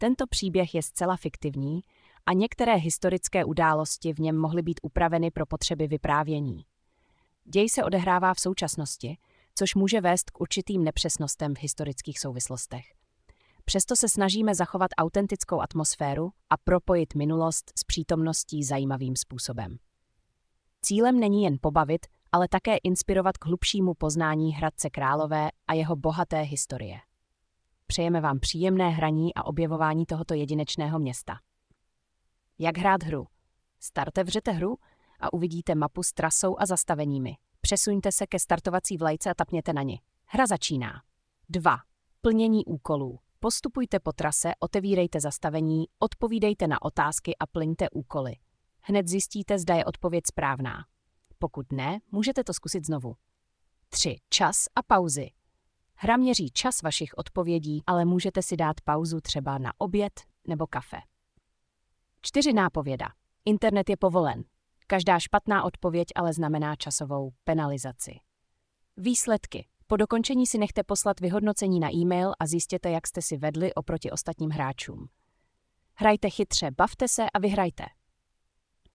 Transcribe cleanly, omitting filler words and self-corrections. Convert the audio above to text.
Tento příběh je zcela fiktivní a některé historické události v něm mohly být upraveny pro potřeby vyprávění. Děj se odehrává v současnosti, což může vést k určitým nepřesnostem v historických souvislostech. Přesto se snažíme zachovat autentickou atmosféru a propojit minulost s přítomností zajímavým způsobem. Cílem není jen pobavit, ale také inspirovat k hlubšímu poznání Hradce Králové a jeho bohaté historie. Přejeme vám příjemné hraní a objevování tohoto jedinečného města. Jak hrát hru? Otevřete hru a uvidíte mapu s trasou a zastaveními. Přesuňte se ke startovací vlajce a tapněte na ni. Hra začíná. 2. Plnění úkolů. Postupujte po trase, otevírejte zastavení, odpovídejte na otázky a plňte úkoly. Hned zjistíte, zda je odpověď správná. Pokud ne, můžete to zkusit znovu. 3. Čas a pauzy. Hra měří čas vašich odpovědí, ale můžete si dát pauzu třeba na oběd nebo kafe. 4. Nápověda. Internet je povolen. Každá špatná odpověď ale znamená časovou penalizaci. Výsledky. Po dokončení si nechte poslat vyhodnocení na e-mail a zjistěte, jak jste si vedli oproti ostatním hráčům. Hrajte chytře, bavte se a vyhrajte.